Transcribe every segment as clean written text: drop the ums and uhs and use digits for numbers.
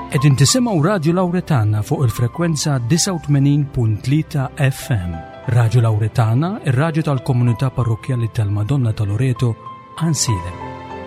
Qegħdin tisimgħu Radio Lawretana fuq il-frekwenza 89.3 FM. Radio Lawretana, ir-radju tal-Komunità Parrokjali tal-Madonna ta' Loreto, Ansile.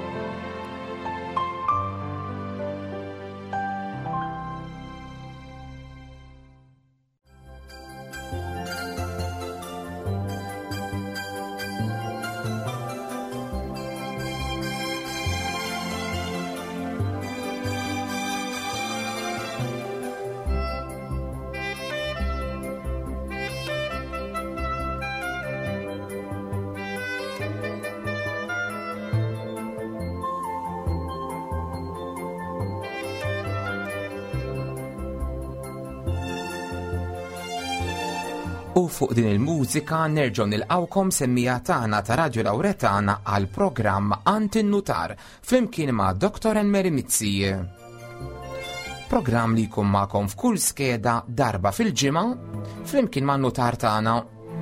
U fuq din il-mużika nerġgħu nilqawkom semmija tagħna ta' Radio Lawretana għal programm Antin-Nutar flimkien ma' Dr. Anne-Mary Mizzi. Programm li jkun magħkom f'kull skeda darba fil-ġimgħa flimkien ma' nutar tagħna.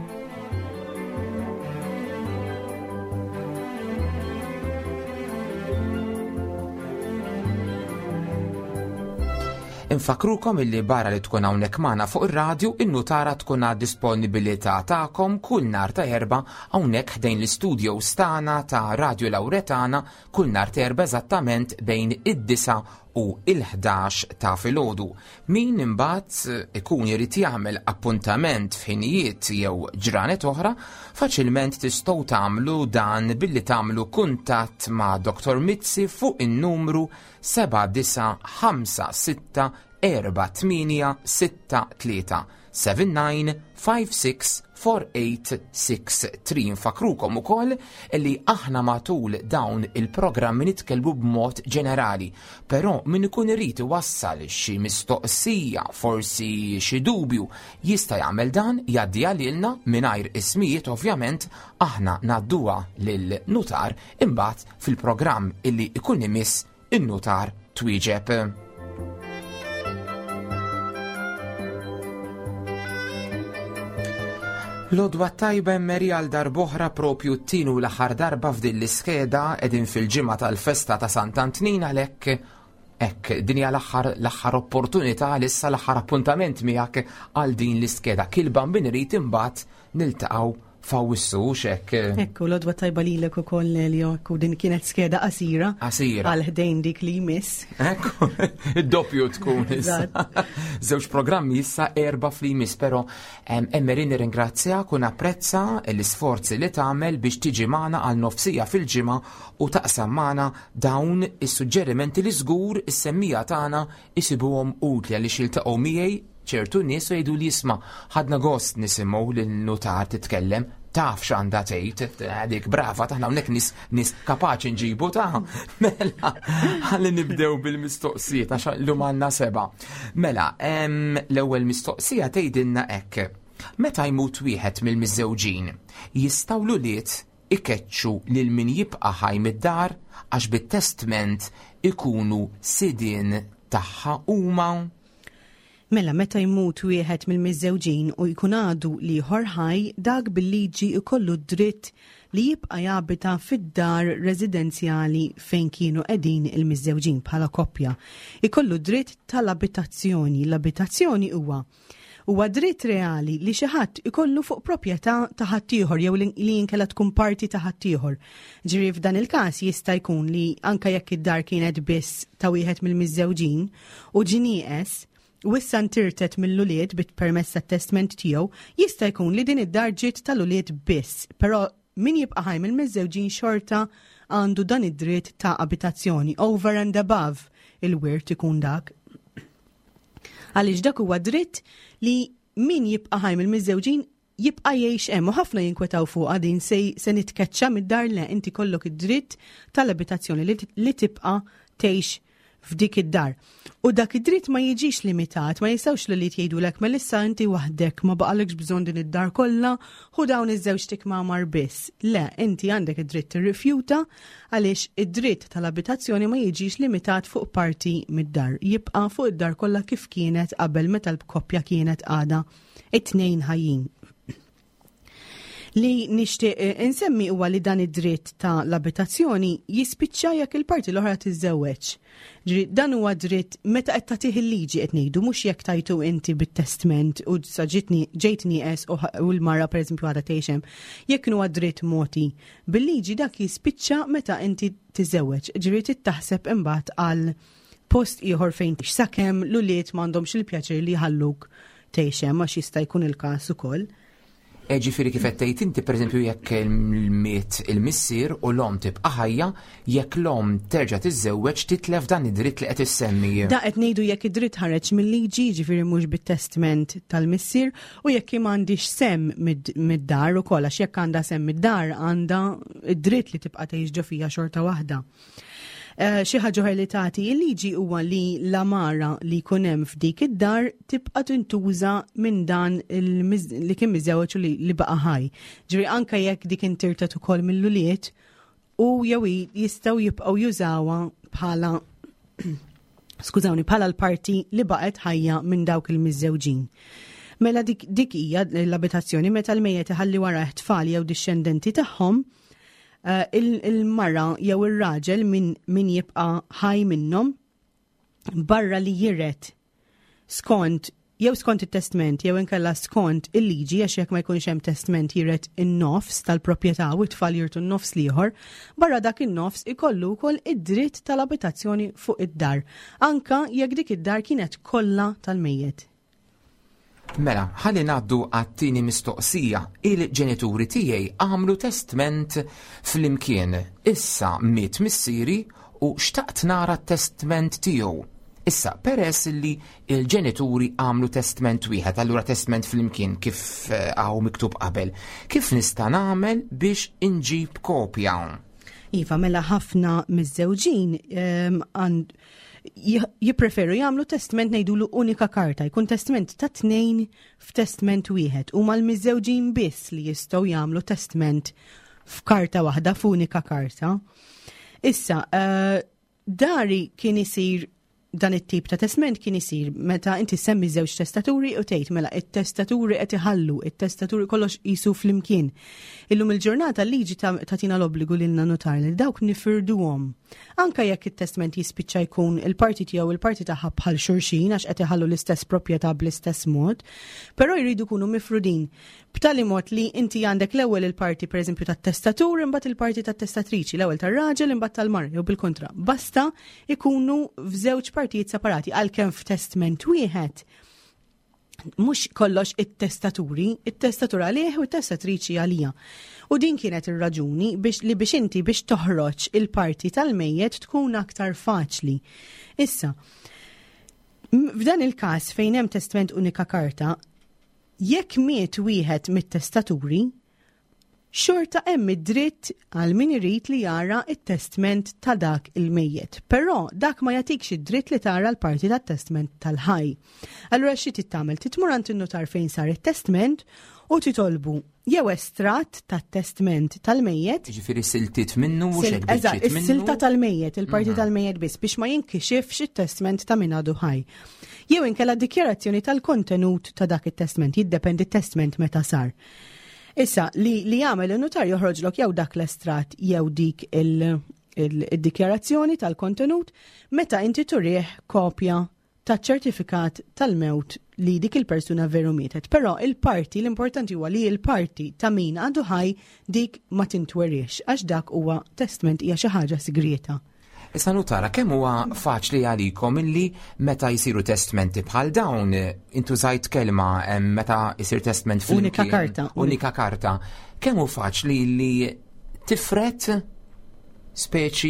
Infakrukom illi barra li tkun hawnhekk magħna fuq ir-radju, in-nutara tkun għad disponibilità tagħkom kull nhar ta' erba' hawnhekk ħdejn l-istudios tagħna ta' Radio Lawretana kull nhar ta' erba' eżattament bejn id-9 u il-11 ta' filgħodu. Min imbagħad ikun irid jagħmel appuntament f'ħinijiet jew ġranet oħra, faċilment tistgħu tagħmlu dan billi tagħmlu kuntatt ma' Dr. Mizzi fuq in-numru 7956 4863 79564863. Nfakrukom ukoll li aħna matul dawn il-programmi nitkellmu b'mod ġenerali, però min ikun irid iwassal xi mistoqsija, forsi xi dubju, jista' jagħmel dan jgħaddi għalilna mingħajr ismijiet ovvjament aħna ngħadduha lil-nutar imbagħad fil-programm illi ikun imiss in-nutar twieġeb. L-odwa tajba Meri għal darboħra propju t-tinu l-aħħar darba f'din l-iskeda edin fil-ġimgħa tal-festa ta' Sant'Antnin għalhekk dinja l-aħħar opportunità l-issa l-aħħar appuntament miegħek għal din l-iskeda. Kilban bin irid imbagħad niltaqgħu fawissu xek. Ekku, l-odwa tajba lilek ukoll Elio, din kienet skeda qasira. Għal ħdejn dik li jmiss. Ekku, id-doppju tkun issa. Żewġ programmi issa 4 fl-jmiss, però Emmerin nirringrazzjak u napprezza l-isforzi li tagħmel biex tiġi magħna għal nofsija fil-ġimgħa u taqsam magħna dawn is-suġġerimenti li żgur is-semmija tagħna isibuhom utli għaliex jiltaqgħu miegħi ċertu nies jgħidu li jisma' ħadna gost nisimgħu lin-nutar titkellem, taf x'għandha tgħid, dik brava taħna hawnhekk nies kapaċi nġibu ta' mela ħalli nibdew bil-mistoqsijiet għax llum għandna 7. Mela, l-ewwel mistoqsija tgħidilna hekk. Meta jmut wieħed mill-miżżewġin, jistgħu l-ulied ikeċċu lil min jibqa' ħaj mid-dar għax bit-testament ikunu sidien tagħha huma? Mela meta jmut wieħed mill-miżżewġin u jkun għadu li ħaj, dak bil-liġi ikollu dritt li jibqa' jabita fid-dar residenzjali fejn kienu qegħdin il-miżżewġin bħala koppja. Ikollu dritt tal-abitazzjoni. L-abitazzjoni huwa dritt reali li xi ħadd ikollu fuq proprjetà ta' ħaddieħor jew li jinkella tkun parti ta' ħaddieħor. Ġifieri f'dan il-każ jista' jkun li anke jekk id-dar kienet biss ta' wieħed mill-miżżewġin u ġinieqes u issa ntirtet mill-ulied bit-permess tat-testament tiegħu, jista' jkun li din id-dar ġiet tal-ulied biss, però min jibqa' ħaj mill-miżżewġin xorta għandu dan id-dritt ta' abitazzjoni over and above il-wirt ikun dak. Għaliex dak huwa dritt li min jibqa' ħaj mill-miżżewġin jibqa' jgħix hemm u ħafna jinkwetaw fuqha din se nitkeċċa mid-dar le inti kollok id-dritt tal-abitazzjoni li tibqa' tgħix f'dik id-dar. U dak id-dritt ma jiġix limitat, ma jistgħux li jgħidulek melissa inti waħdek ma baqalekx bżonn din id-dar kollha u dawn iż-żewġ tikmamar biss. Le, inti għandek id-dritt tirrifjuta għaliex id-dritt tal-abitazzjoni ma jiġix limitat fuq parti mid-dar. Jibqa' fuq id-dar kollha kif kienet qabel meta l-koppja kienet għada it-tnejn ħajjin. Li nixtieq insemmi huwa li dan id-dritt ta' l-abitazzjoni jispiċċa jekk il-parti l-oħra tiżżewweġ. Dan huwa dritt meta qed tagħtih il-liġi qed ngħidu mhux jekk tajtu inti bit-testament u ġejt nieqes u l-mara pereżempju għadha tgħixem. Jekk huwa dritt moti bil-liġi dak jispiċċa meta inti tiżżewweġ. Ġifieri tittaħseb imbagħad għal post ieħor fejn sakemm l-ulied m'għandhomx il-pjaċir li jħalluk tgħixem għax jista' jkun il-każ ukoll. Ġifieri kif qed tgħid inti pereżempju jekk il-miet il-missier u l-om tibqa' ħajja, jekk l-om terġa' tiżżewweġ titlef dan id-dritt li qed issemmi. Da qed ngħidu jekk id-dritt ħareġ mill-liġi, ġifieri mhux bit-testament tal-missier u jekk m'għandix semm mid-dar ukoll għax jekk għandha semm mid-dar għandha id-dritt li tibqa' tgħix ġo fiha xorta waħda. Xi ħaġa li tagħti il-liġi huwa li l-amara li jkun hemm f'dik id-dar tibqa' tintuża minn dan li kien miżewweġ u li baqa' ħaj. Ġifieri anke jekk dik intirtet ukoll mill-ulied u jew jistgħu jibqgħu jużawha bħala bħala l-parti li baqgħet ħajja minn dawk il-miżżewġin. Mela dik hija l-abitazzjoni meta l-mejjed iħalli wara tfal jew dixxendenti tagħhom. Il-marra jew ir-raġel min jibqa' ħaj minnhom barra li jirret skont it-testament jew inkella skont il-liġi għax jekk ma jkunx hemm testament jirret in-nofs tal-proprjetà u t-tfal jirtu n-nofs ieħor, barra dak in-nofs ikollu wkoll id-dritt tal-abitazzjoni fuq id-dar, anka jekk dik id-dar kienet kollha tal-mejjed. Mela, ħalli ngħaddu għat-tieni mistoqsija. Il-ġenituri tiegħi għamlu testament fl-imkien. Issa miet missieri u xtaqt nara t-testament tiegħu. Issa peress li il-ġenituri għamlu testament wieħed, allura testament fl-imkien kif għaw miktub qabel. Kif nista' nagħmel biex inġib kopja? Iva, mela ħafna miż-żewġin jippreferu jagħmlu testament ngħidulu unika karta, jkun testament ta' tnejn f'testament wieħed u mal-miżewġin biss li jistgħu jagħmlu testament f'karta waħda f'unika karta. Issa, dari kien isir dan it-tip ta' testament kien isir meta inti semmi żewġ testaturi u tgħid mela it-testaturi qed iħallu, it-testaturi kollox qisu flimkien. Illum il-ġurnata l-liġi tagħtina l-obbligu lilna notar li dawk nifirduhom. Anke jekk it-testament jispiċċa jkun il-parti tiegħu il-parti tagħha bħal xulxin għax qed iħallu l-istess proprjetà bl-istess mod, però jridu jkunu mifrudin b'tali mod li inti għandek l-ewwel il-parti pereżempju tat-testatur imbagħad il-parti tat-testatriċi, l-ewwel tar-raġel imbagħad tal-mara jew bil-kontra. Basta ikunu f'żewġ partijiet separati għalkemm f'testament wieħed mhux kollox it-testatur għalih u t-testatriċi għalija. U din kienet ir-raġuni biex inti biex toħroġ il-parti tal-mejjed tkun aktar faċli. Issa, f'dan il-każ fejn hemm testament unika karta, jekk miet wieħed mit-testaturi, xorta hemm id-dritt għal min irid li jara it-testament ta' dak il-mejjed. Però dak ma jagħtikx id-dritt li tara l-parti tat-testament tal-ħaj. Allura xi tittamel titmur għand in-notar fejn sar it-testament u titolbu jew estratt tat-testament tal-mejjed. Ġifieri siltit minnu u xejn biċċiet minnu. Is-silta tal-mejjed, il-parti tal-mejjed biss biex ma jinkixifx it-testament ta' min għadu ħaj. Jew inkella dikjarazzjoni tal-kontenut ta' dak it-testament, jiddependi t-testament meta sar. Issa, li jagħmel il-notar joħroġlok jew dak l-estratt jew dik il-dikjarazzjoni tal-kontenut meta inti turih kopja ta' ċertifikat tal-mewt li dik il-persuna veru mietet. Però il-parti l-importanti huwa li il-parti ta' min għadu ħaj dik ma tintweriex għax dak huwa testament hija xi ħaġa sigreta. Issa nutara kemm huwa faċli għalikom illi meta jsiru testmenti bħal dawn intużajt kelma meta jsir testament fl-imkien. Unika karta. Kemm hu faċli li tifret speċi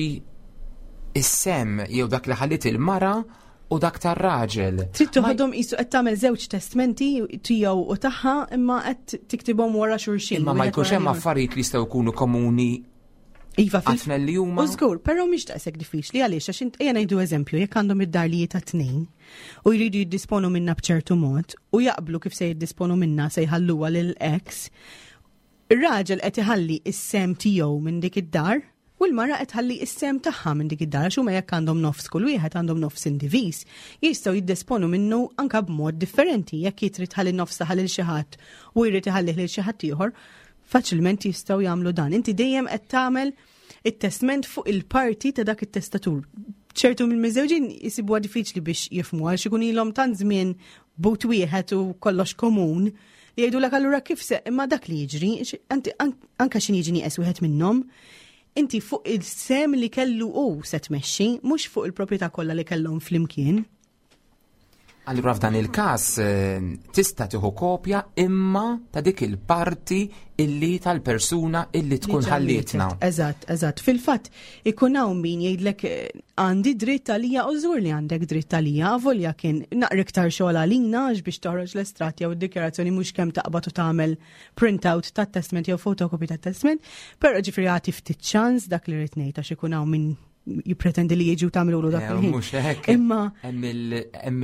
is-sem jew dak li ħallit il-mara u dak tar-raġel. Trid toħodhom qisu qed tagħmel żewġ testamenti tiegħu u tagħha imma qed tiktibhom wara xulxin. Imma ma jkunx hemm affarijiet li jistgħu jkunu komuni. Iva għafna li huma. Użgur, però mhix daqshekk diffiċli għaliex għax ejja ngħidu eżempju jekk għandhom id-dar li ta' tnejn u jridu jiddisponu minna b'ċertu mod u jaqblu kif se jiddisponu minna se jħalluha lil-ex, ir-raġel qed iħalli is-sem tiegħu minn dik id-dar u l-mara qed tħalli is-sem tagħha minn dik id-dar għax huma jekk għandhom nofs kull wieħed għandhom nofs indiviż, jistgħu jiddisponu minnu anke b'mod differenti jekk jitrid tħalli nofs taħal lil xi ħadd u jrid iħallih lil xi ħadd ieħor. faċilment jistgħu jagħmlu dan. Inti dejjem qed tagħmel it-testament fuq il-parti ta' dak it-testatur. ċertu mill-miżewġin jisibuha diffiċli biex jifhmu għal xikun ilhom tant żmien but wieħed u kollox komun li jgħidulek allura kif se imma dak li jiġri, anke x'in jiġi nieqes wieħed minnhom, inti fuq il-sem li kellu se tmexxi, mhux fuq il-proprjetà kollha li kellhom flimkien. Allura f'dan il-każ tista' tieħu kopja imma ta' dik il-parti illi tal-persuna illi tkun ħallietna. Eżatt. Fil-fatt ikun hawn min jgħidlek għandi dritt għalija u żgur li għandek dritt għalija, avolja kien naqra iktar xogħol għalina għax biex toħroġ l-estrat jew id-dikjarazzjoni mhux kemm taqbad u tagħmel printout tat-testament jew fotokopji tat-testament, però ġifieri għati ftit ċans dak li rid ngħid għax ikun hawn min jipretendi li jiġu tagħmlu dak il-ħin. Mhux hekk. Imma hemm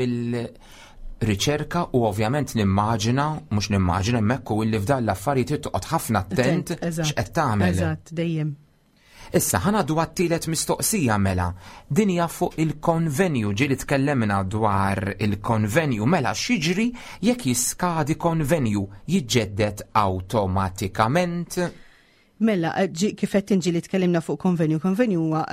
il-riċerka u ovvjament nimmaġina hemmhekk u illi f'dan l-affarijiet toqgħod ħafna attent x'qed tagħmel. Eżatt, dejjem. Issa ħanadu għat-tielet mistoqsija mela. Din hija fuq il-konvenju ġieli tkellemna dwar il-konvenju mela x'jiġri jekk jiskadi konvenju jiġġedded awtomatikament. Mela, kifet inġi li tkellimna fuq konvenju huwa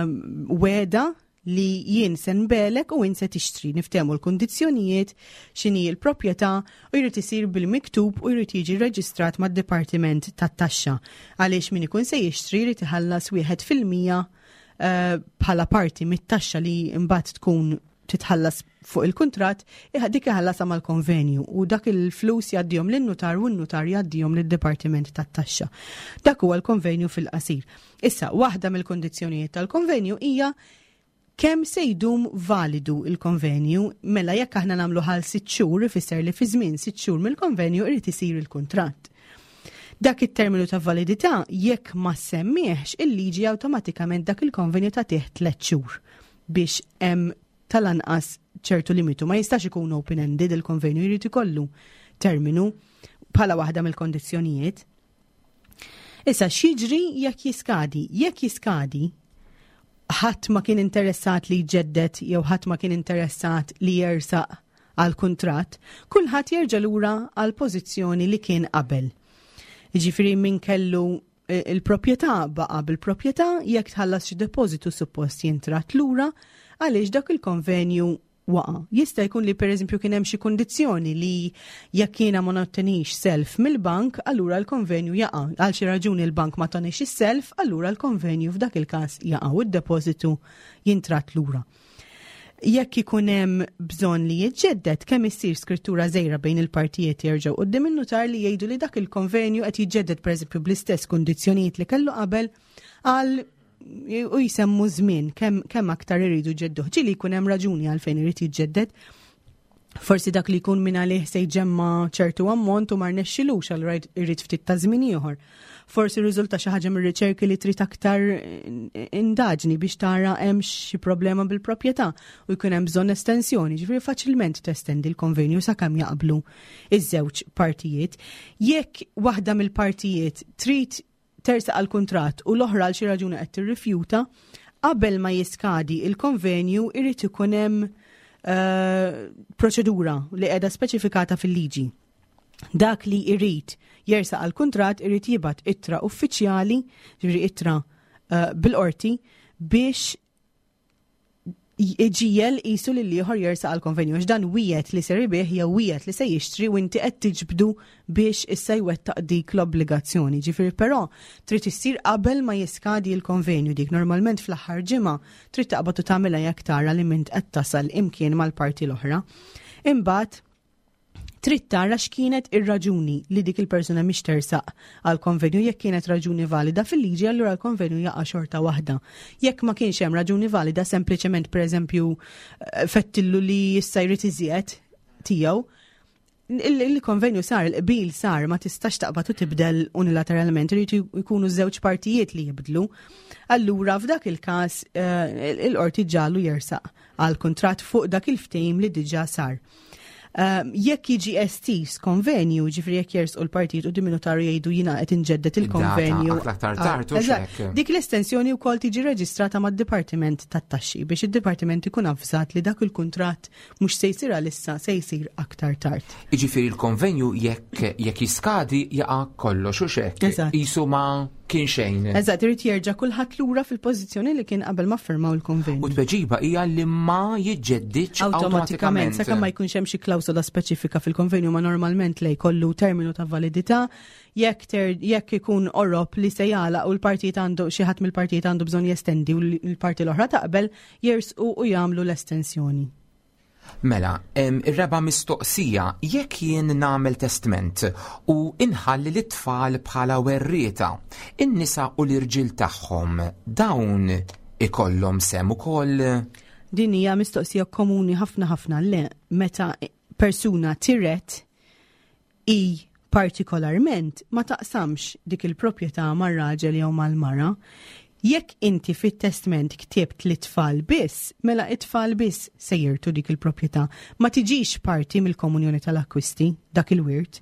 weda li jien se nbelek u jien se tixtri niftehmu l-kundizzjonijiet x'inhi l-proprjetà u jrid isir bil-miktub u jrid jiġi reġistrat mad-Dipartiment tat-Taxxa. Għaliex min ikun se jixtri jrid iħallas 1% bħala parti mit-taxxa li mbagħad tkun titħallas fuq il-kuntratt, dik iħallasa mal-konvenju u dak il-flus jaddihom lin-notar u n-notar jaddihom lid-Dipartiment tat-Taxxa. Dak huwa l-konvenju fil-qasir. Issa, waħda mill-kondizzjonijiet tal-konvenju hija kemm se jdum validu il-konvenju mela jekk aħna nagħmlu ħal 6 xhur ifisser li fi żmien 6 xhur mill-konvenju irid isir il-kuntratt. Dak it-terminu ta' validità jekk ma semmiex il-liġi awtomatikament dak il-konvenju tagħtih 3 xhur biex hemm tal-anqas ċertu limitu. Ma jistax ikun open-ended il-konvenju jrid ikollu terminu bħala waħda mill-kondizzjonijiet. Issa x'jiġri jekk jiskadi? Jekk jiskadi ħadd ma kien interessat li jġeddet jew ħadd ma kien interessat li jersaq għal kuntratt, kulħadd jerġa' lura għal pożizzjoni li kien qabel. Jiġifieri min kellu il-proprjetà baqa' bil-proprjetà jekk tħallas xi depożitu suppost jintrat lura għaliex dak il-konvenju waqa. Jista' jkun li pereżempju kien hemm xi kundizzjoni li jekk jiena ma nottenix self mill-bank, allura l-konvenju jaqa'. Għal xi raġuni l-bank ma tonix is-self, allura l-konvenju f'dak il-każ jaqa' u d-depożitu jintrat lura. Jekk ikun hemm bżonn li jiġġedded kemm issir skrittura żgħira bejn il-partijiet jerġgħu quddiem in-notar li jgħidu li dak il-konvenju qed jiġġedded pereżempju bl-istess kundizzjonijiet li kellu qabel għal u jisemmu żmien kemm aktar iridu ġedduh. Ġieli jkun hemm raġuni għalfejn irid jiġġedded. Forsi dak li jkun minn għalih se jġemma ċertu ammont u ma rnexxilux allura jrid ftit ta' żmien ieħor. Forsi riżulta xi ħaġa mir-riċerki li trid aktar indaġni biex tara hemm xi problema bil-proprjetà u jkun hemm bżonn estensjoni, ġifieri faċilment testendi l-konvenju sakemm jaqblu iż-żewġ partijiet. Jekk waħda mill-partijiet trid tersaq għal kuntratt u l-oħra għal xi raġuni qed tirrifjuta, qabel ma jiskadi il-konvenju irid ikun hemm proċedura li qiegħda speċifikata fil-liġi. Dak li jrid jersaq għal kuntratt irid jibgħat ittra uffiċjali, ġifieri ittra bil-qorti biex iġiel qisu lil ieħor jersaq għal konvenju għax dan wieħed li ser ibih jew wieħed li se jixtri u inti qed tiġbdu biex issa jwettaq dik l-obbligazzjoni. Ġifieri però trid issir qabel ma jiskadi l-konvenju dik normalment fl-aħħar ġimgħa trid taqbad u tagħmilha jekk tara li mint qed tasal imkien mal-parti l-oħra. Imbagħad trid tara x'kienet ir-raġuni li dik il-persuna mhix tersaq għal konvenju jekk kienet raġuni valida fil-liġi allura l-konvenju jaqa' xorta waħda. Jekk ma kienx hemm raġuni valida sempliċement pereżempju fettillu li issa jrid iżjed tiegħu, il-konvenju sar, il-qbil sar, ma tistax taqbad u tibdel unilateralment, irid jkunu żewġ partijiet li jibdlu. Allura f'dak il-każ il-qorti ġallu jersaq għal kuntratt fuq dak il-ftehim li diġà sar. Jekk jiġi estis konvenju, ġifri jekk jersqu l-partit u diminutarju jgħidu jiena qed inġeddet il-konvenju. Dik l-estensjoni wkoll tiġi reġistrata mad-Dipartiment tat-Taxxi biex id-Dipartiment ikun avżat li dak il-kuntratt mhux se jsir għalissa se jsir aktar tard. Jiġifieri l-konvenju jekk jiskadi jaqa' kollox u xekk. Isu ma kien xejn. Eżatt, irid jerġa' kulħadd lura fil-pożizzjoni li kien qabel ma ffirmaw il-konvenju. U t-tweġiba hija li ma jiġġedditx awtomatikament. Sakemm ma jkunx hemm xi klawsola speċifika fil-konvenju ma normalment lej kollu terminu ta' validità jekk ikun orrob li se jagħlaq u l-partit għandu xi ħadd mill-partit għandu bżonn jestendi u l-parti l-oħra taqbel jersqu u jagħmlu l-estensjoni. Mela, ir-raba mistoqsija, jekk jien nagħmel testament u inħalli l-tfal bħala werrieta, in-nisa u l-irġiel tagħhom dawn ikollhom sem ukoll? Din hija mistoqsija komuni ħafna le meta persuna tiret i partikolarment ma taqsamx dik il-proprjetà mar-raġel jew mal-mara. Jekk inti fit-testament ktibt li tfal biss, mela it-tfal biss se jirtu dik il-proprjetà. Ma tiġix parti mill-komunjoni tal-akkwisti, dak il-wirt.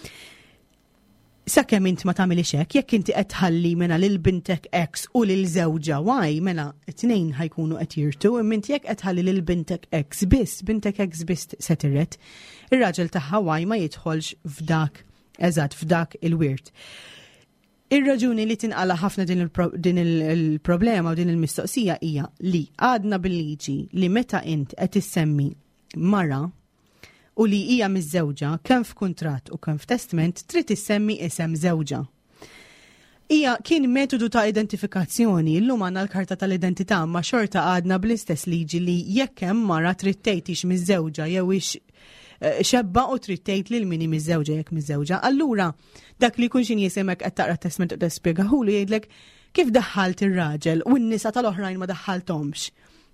Sakemm inti ma tagħmilx hekk, jekk inti qed tħalli mela lil bintek X u lil żewġa Y, mela t-tnejn ħajkunu qed jirtu, imma inti jekk qed tħalli lil bintek X biss, bintek X biss se tirret, ir-raġel tagħha Y ma jidħolx f'dak il-wirt. Ir-raġuni li tinqala ħafna din il-problema u din il-mistoqsija hija li għadna bil-liġi li meta int qed issemmi mara u li hija miż-żewġa kemm f'kuntratt u kemm f'testament trid issemmi isem żewġa. Kien metodu ta' identifikazzjoni, llum għandna l-karta tal-identità ma xorta għadna bl-istess liġi li jekk hemm mara trid tgħidix miż-żewġa jew ix xebba u trid tgħid lil min miż-żewġa jekk miż-żewġa. Allura dak li jkun xi jisemek qed taqra testament u tispjegaħulu jgħidlek kif daħħalt ir-raġel u n-nisa tal-oħrajn ma daħħalthomx.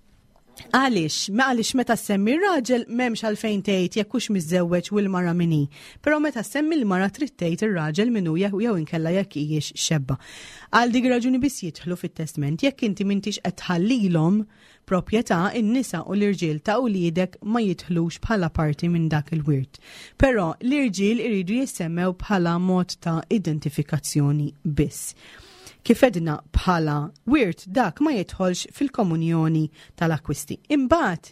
Għaliex meta semmi r-raġel m'hemmx għalfejn tgħid jekk hux miżżewweġ u l-mara minni. Però meta semmi l-mara trid tgħid ir-raġel minnu jew inkella jekk hijiex xebba. Għal dik raġuni biss jidħlu fit-testament jekk inti m'intix qed tħallilhom proprjetà in-nisa u l-irġiel ta' uliedek ma jidħlux bħala parti minn dak il-wirt. Però l-irġiel iridu jissemmew bħala mod ta' identifikazzjoni biss. Kif edna bħala wirt dak ma jidħolx fil-komunjoni tal-akkwisti. Imbagħad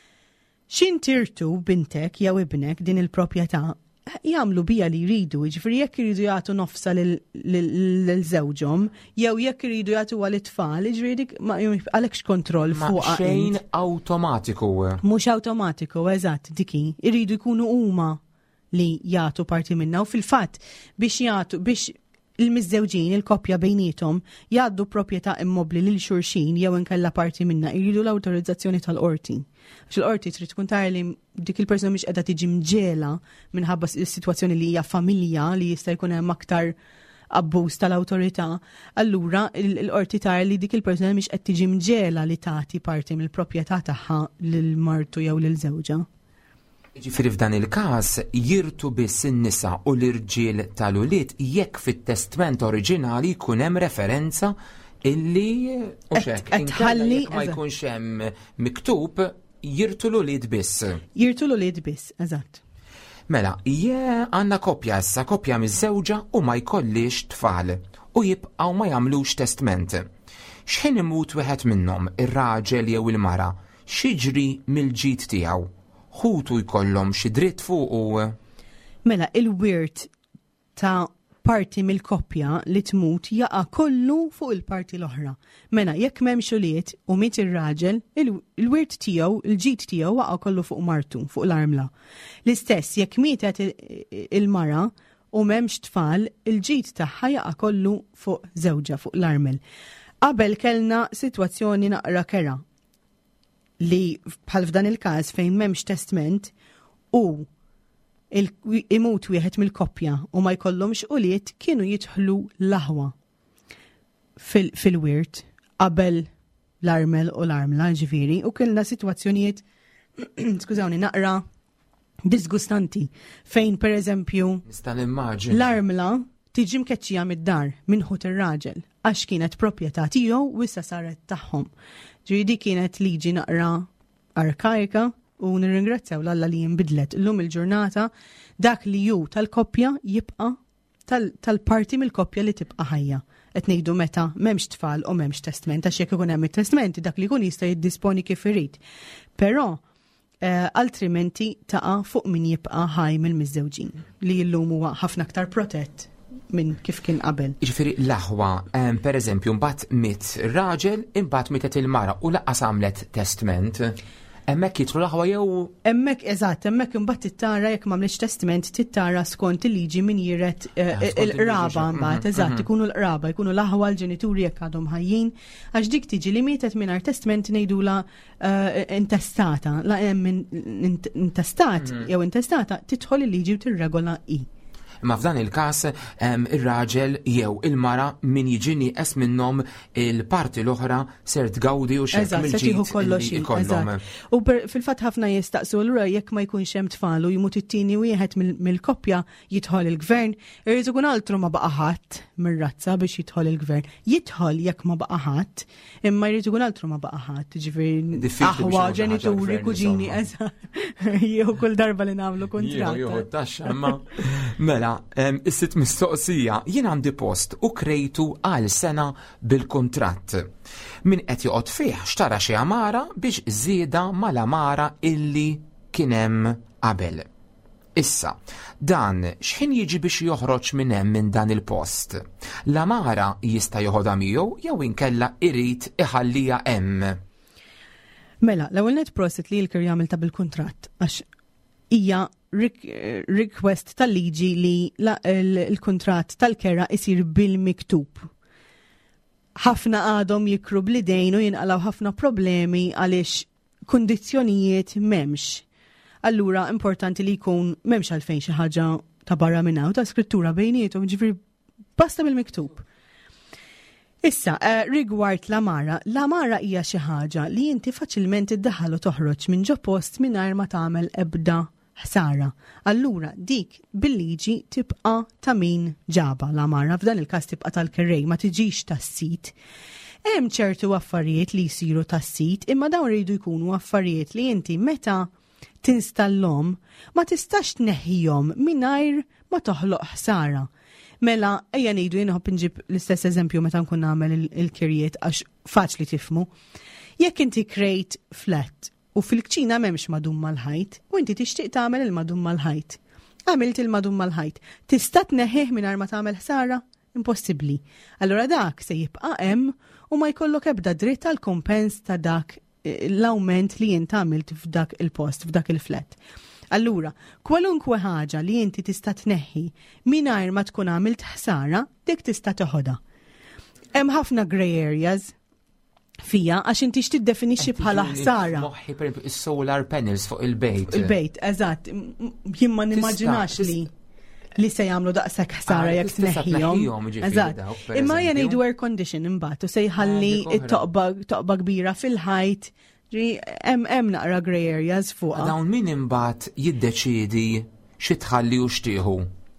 x'intirtu bintek jew ibnek din il-proprjetà jagħmlu bija li jridu, jiġifieri jekk iridu jagħtu nofsa lil żewġhom jew jekk iridu jagħtu għal it-tfal, jiġifieri għalhekx kontroll fuqha. Xejn awtomatiku. Mhux awtomatiku, eżatt, diki. Iridu jkunu huma li jagħtu parti minnha u fil-fatt biex il-miżżewġin il-koppja bejnietom jgħaddu proprjetà immobli lil xulxin jew inkella parti minna jridu l-awtorizzazzjoni tal-qorti. Għax il-qorti trid tkun tara li dik il-persuna mhix qiegħda tiġi mġiela minħabba s-sitwazzjoni li hija familja li jista' jkun hemm aktar abbuż tal-awtorità. Allura l-qorti tara li dik il-persuna mhix qed tiġi mġiela li tagħti parti mill-proprjetà tagħha lil martu jew lil żewġa. Ġifieri f'dan il-każ jirtu biss in-nisa u l-irġiel tal-ulied jekk fit-testament oriġinali jkun hemm referenza illi u xekk ma jkunx hemm miktub jirtu l-ulied biss. Jirtu l-ulied biss, eżatt. Mela, għandna koppja issa, koppja miż-żewġa u ma jkollix tfal u jibqgħu ma jagħmlux testament. X'ħin imut wieħed minnhom, ir-raġel jew il-mara, x'jiġri mill-ġid tiegħu? Ħutu jkollhom xi dritt fuq u. Mela il-wirt ta' parti mill-koppja li tmut jaqa' kollu fuq il-parti l-oħra. Mela jekk m'hemmx ulied u miet ir-raġel, il-wirt tiegħu, il-ġid tiegħu waqa' kollu fuq martu, fuq l-armla. L-istess jekk mietet il-mara u m'hemmx tfal, il-ġid tagħha jaqa' kollu fuq żewġa fuq l-armel. Qabel kellna sitwazzjoni naqra kera li bħal f'dan il-każ fejn m'hemmx testament u imut wieħed mill-koppja u ma jkollhomx ulied kienu jidħlu l-aħwa fil-wirt qabel l-armel u l-armla ġifieri u kellna sitwazzjonijiet skużawni naqra disgustanti fejn pereżempju nista' nimmaġin l-armla tiġi mkeċċija mid-dar minn ħut ir-raġel għax kienet proprjetà tiegħu u issa saret tagħhom. Ġifieri kienet liġi naqra arkaika u nirringrazzjaw l-Alla li jinbidlet. Illum il-ġurnata dak li ju tal-koppja jibqa' tal-parti mill-koppja li tibqa' ħajja. Qed ngħidu meta m'hemmx tfal u m'hemmx testament għax jekk ikun hemm it-testament dak li jkun jista' jiddisponi kif irid. Però altrimenti taqa' fuq min jibqa' ħaj mill-miżżewġin li llum huwa ħafna aktar protett minn kif kien qabel. Jiġifieri l-aħwa, pereżempju mbagħad mit raġel imbagħad mietet il-mara u laqqas għamlet testament. Hemmhekk jidħlu l-aħwa jew hemmhekk eżatt, hemmhekk imbagħad tittara jekk m'għamlitx testament tittara skont il-liġi min jiret il-qraba mbagħad, eżatt, ikunu l-qraba, jkunu l-aħwa l-ġenituri jekk għadhom ħajjin, għax dik tiġi li mietet mingħajr testament ngħidula intestata, la hemm intestat jew intestata tidħol il-liġi u tirregola hi. Ma f'dan il-każ ir-raġel jew il-mara min jiġi nieqes minnhom il-parti l-oħra ser tgawdi u xekk mill-ġid ikollhom. U fil-fatt ħafna jistaqsu lura jekk ma jkunx hemm tfal u jmut it-tieni wieħed mill-koppja jidħol il-gvern, irid ikun altru ma baqa' ħadd mir-razza biex jidħol il-gvern. Jidħol jekk ma baqa' ħadd, imma jrid ikun altru ma baqa' ħadd, ġifieri aħwa ġenituri kuġini jew kull darba li nagħmlu kuntratt. Mela, is-sitt mistoqsija, jien għandi post u krejtu għal sena bil-kuntratt. Min qed joqgħod fih xtara xi amara biex żieda mal-amara illi kien hemm qabel. Issa, dan x'ħin jiġi biex joħroġ minn hemm minn dan il-post? L-amara jista' joħodha miegħu jew inkella irid iħallija hemm. Mela, l-ewwel net prosit li l-kir jagħmilha bil-kuntratt għax hija request tal-liġi li l-kuntratt tal-kera isir bil-miktub. Ħafna għadhom jikru bl-idejn u jinqalaw ħafna problemi għaliex kundizzjonijiet m'hemmx. Allura importanti li jkun m'hemmx għalfejn xi ħaġa ta' barra minn hawn ta' skrittura bejniethom, ġifieri basta bil-miktub. Issa, rigward l-amara hija xi ħaġa li inti faċilment iddaħħal u toħroġ minn ġo post mingħajr ma tagħmel ebda ħsara. Allura dik bil-liġi tibqa' ta' min ġaba l-amara, f'dan il-każ tibqa' tal-kerrej ma tiġix tas-sit. Hemm ċertu affarijiet li jsiru tas-sit, imma dawn iridu jkunu affarijiet li inti meta tinstallhom ma tistax tneħħihom mingħajr ma toħloq ħsara. Mela, ejja ngħidu jien nġib l-istess eżempju meta nkun nagħmel il-kirjiet għax faċli tifmu. Jekk inti krejt flat u fil-kċina m'hemmx madum mal-ħajt, u inti tixtieq tagħmel il-madum mal-ħajt. Għamilt il-madum mal-ħajt. Tista' tneħħih mingħajr ma tagħmel ħsara? Impossibbli. Allura dak se jibqa' hemm u ma jkollok ebda dritt għal kompens ta' dak l-awment li jien għamilt f'dak il-post, f'dak il-flat. Allura, kwalunkwe ħaġa li inti tista' tneħħi mingħajr ma tkun għamilt ħsara, dik tista' toħodha. Hemm ħafna grey areas fija għax inti x'tiddefinixxi bħala ħsara. Moħħi pereżempju is-solar panels fuq il-bejt. Il-bejt, eżatt. Jien ma nimmaġinax li se jagħmlu daqshekk ħsara jekk tneħħihom. Eżatt. Imma hija ngħidu air condition imbagħad u se jħalli t-toqba kbira fil-ħajt. Hemm naqra grey areas fuqha. Dawn min imbagħad jiddeċiedi xi tħalli u xtieħu.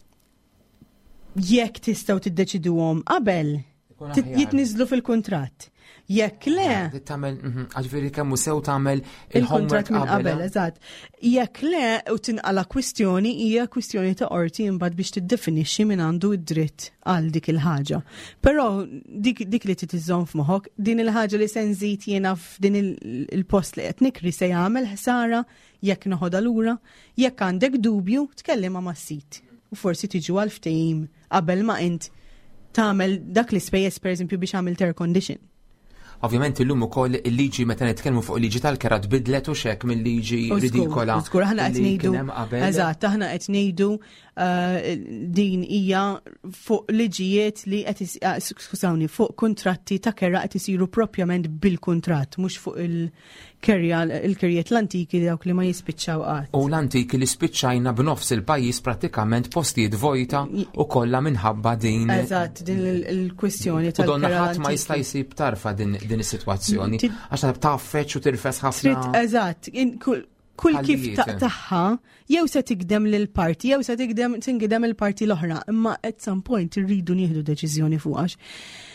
Jekk tistgħu tiddeċiduhom qabel jitniżlu fil-kuntratt. Jekk le, għaġveri kemmu sew tagħmel il-kontrat minn qabel, eżatt. Jekk le u tinqala kwistjoni hija kwistjoni ta' qorti imbagħad biex tiddefinixxi min għandu id-dritt għal dik il-ħaġa. Però dik li titiżżomm f'moħħok, din il-ħaġa li se nżid jiena f'din il-post li qed nikri se jagħmel ħsara jekk noħodha lura, jekk għandek dubju tkellimha mas-sit. U forsi tiġu għal ftehim qabel ma int tagħmel dak l-ispejjeż pereżempju biex għamilt air condition. Ovvjament illum ukoll il-liġi meta nitkellmu fuq il-liġi tal-kera tbidlet u xek mill-liġi ridikola. Żgur aħna qed ngħidu. Eżatt, aħna qed ngħidu din hija fuq liġijiet li qed skużawni fuq kuntratti ta' kera qed isiru proprjament bil-kuntratt, mhux fuq il-kerjiet l-antiki dawk li ma jispiċċaw qatt. U l-antiki li spiċċajna b'nofs il-pajjiż prattikament postijiet vojta u kollha minħabba din. Eżatt, din il-kwistjoni tal-kera. U donna ħadd ma jista' jsib tarfa din is-sitwazzjoni għax taffeċ u tirfes ħafna. Eżatt, kull kif taqtaħħa jew se tikdem lil-parti jew se tingidem il-parti l-oħra, imma at some point irridu nieħdu deċiżjoni fuqax.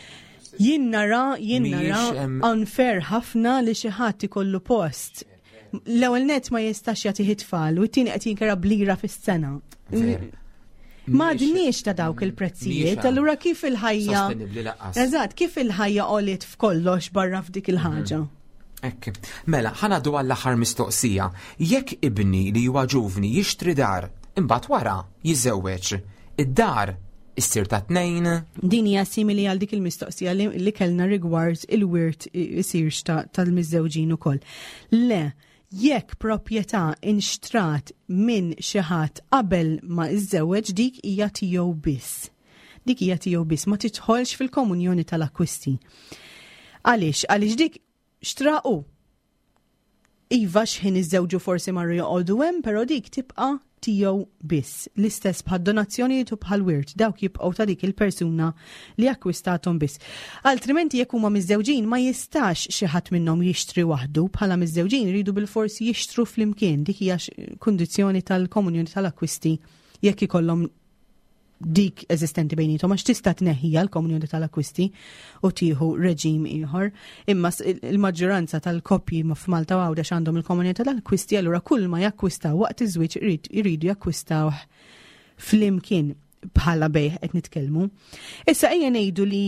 Jien nara unfair ħafna li xi ħadd ikollu post l-ewwel net ma jistax jagħti tfal u t-tieni qed jinkera blira fis-sena. Ma dinniex ta' dawk il-prezzijiet, allura kif il-ħajja. Eżatt, kif il-ħajja qolet f'kollox barra f'dik il-ħaġa. Ekk. Mela, ħanadu għall-aħħar mistoqsija. Jekk ibni li huwa ġuvni jixtri dar, imbagħad wara jiżewweġ, id-dar issir ta' 2. Din hija simili għal dik il-mistoqsija li kellna rigward il-wirt isirx tal-miżewġin ukoll. Le, jekk proprjetà inxtrat minn xi ħadd qabel ma iżżewweġ dik hija tiegħu biss. Dik hija tiegħu biss, ma tidħolx fil-komunjoni tal-akkwisti. Għaliex dik xtraqu. Iva x'ħin iżżewġu forsi marru joqogħdu hemm, però dik tibqa' tiegħu biss. L-istess bħal donazzjonijiet u bħal wirt dawk jibqgħu ta' dik il-persuna li akkwistathom biss. Altrimenti jekk huma miżewġin ma jistax xi ħadd minnhom jixtri waħdu, bħala miżewġin iridu bil-forsi jixtru flimkien. Dik hija kundizzjoni tal-komunjoni tal-akkwisti jekk ikollhom dik eżistenti bejnietom għax tista' tneħħija l-komunjoni tal-akkwisti u tieħu reġim ieħor. Imma il-maġġoranza tal-koppji f'Malta għawda x'għandhom il-komunità tal-akkwisti allura kull ma jakkwistaw waqt iż-żwieġ iridu jakkwistaw flimkien bħala bejħ qed nitkellmu. Issa ejja ngħidu li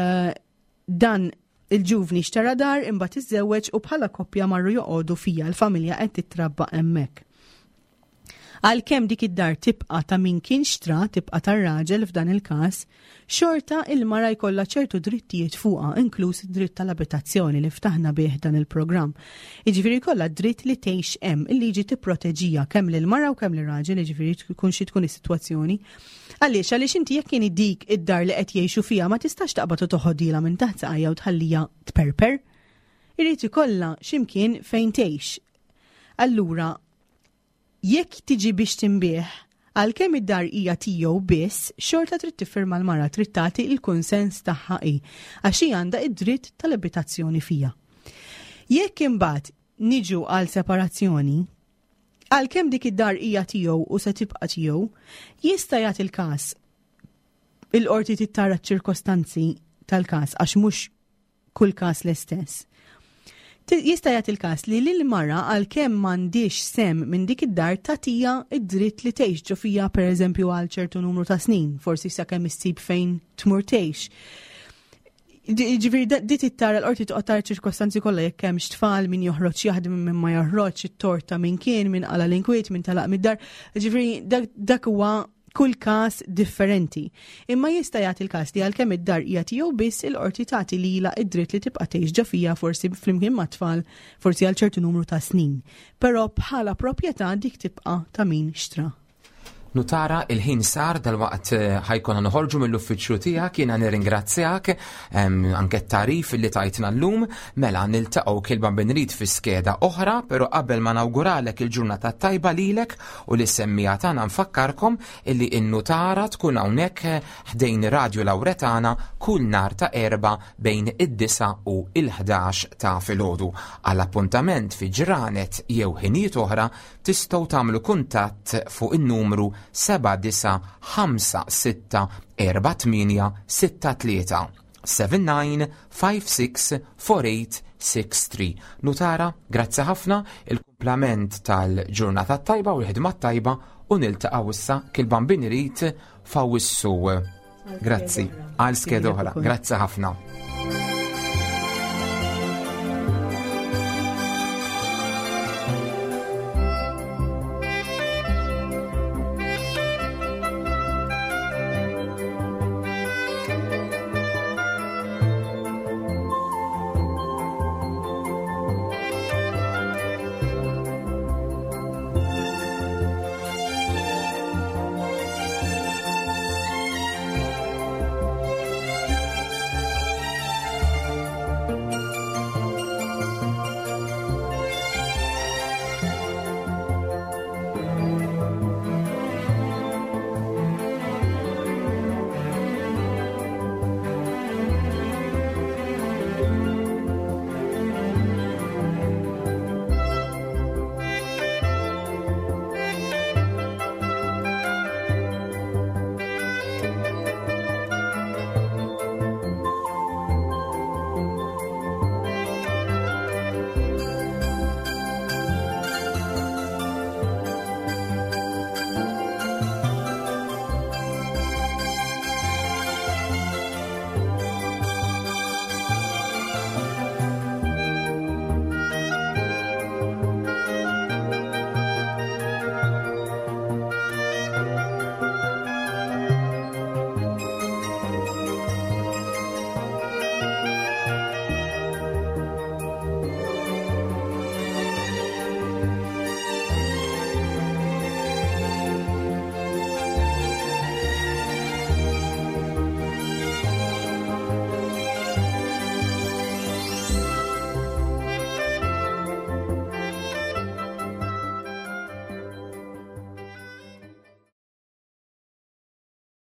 dan il-ġuvni xtara dar imbagħad iżżewweġ u bħala koppja marru joqogħdu fija l-familja qed titrabba hemmhekk. Għalkemm dik id-dar tibqa' ta' min kien xtra, tibqa' tar-raġel f'dan il-każ, xorta il-mara jkollha ċertu drittijiet fuqha, inkluż id-dritt tal-abitazzjoni li ftaħna bih dan il-programm. Jiġifieri jkollha dritt li tgħix hemm, il-liġi tipproteġija kemm lill-mara u kemm lir-raġel, jiġifieri tkun xi tkun is-sitwazzjoni. Għaliex inti jekk kien dik id-dar li qed jgħixu fiha ma tistax taqbad u toħodilha minn taħt saqajja u tħallija tperper. Irid ikollha x'imkien fejn tgħix. Allura jekk tiġi biex tinbih, għalkemm id-dar hija tiegħu biss, xorta trid tiffirma l-mara trid tagħti l-kunsens tagħha għax hija għandha id-dritt tal-abitazzjoni fiha. Jekk imbagħad niġu għal separazzjoni, għalkemm dik id-dar hija tiegħu u se tibqa' tiegħu, jista' jagħti il-każ il-qorti tittara ċ-ċirkostanzi tal-każ għax mhux kull każ l-istess. Jista' jagħti il-każ li lill-mara għalkemm m'għandix sem minn dik id-dar tagħtiha id-dritt li tgħix ġo fiha pereżempju għal ċertu numru ta' snin, forsi sakemm issib fejn tmur tgħix. Ġifieri di tittara l-qorti toqgħod tara ċirkostanzi kollha jekk hemm tfal min joħroġ jaħdem minn ma joħroġ, it-torta minn kien, minn qala l-inkwiet, minn talaq mid-dar. Ġifieri dak huwa kull każ differenti. Imma jista' jagħti il-każ li għalkemm id-dar hija tiegħu biss il-qorti tagħti lilha id-dritt li tibqa' tgħix ġo fiha forsi flimkien mat-tfal forsi għal ċertu numru ta' snin. Però bħala proprjetà dik tibqa' ta' min xtra. Nutara, il-ħin sar dal-waqt ħajkonna noħorġu mill-uffiċċju tiegħek, jiena nirringrazzjak anke t-tarif li tajtna llum, mela niltaqgħu kilba binrid fi skeda oħra, però qabel ma nawguralek il-ġurnata tajba lilek u li semmija tagħna nfakkarkom illi n-nutara tkun hawnhekk ħdejn Radio Lawretana kull nhar ta' erba' bejn id-9 u l-11 ta' filgħodu. Għall appuntament fi ġranet jew ħinijiet oħra tistgħu tagħmlu kuntatt fuq in-numru 7956-4863. Nutara, grazzi ħafna, il-kumplament tal-ġurnata tajba u l-ħidma tajba u niltaqgħu issa kil-bambin irid fawissu. Grazzi, għal skeda oħra. Grazzi ħafna.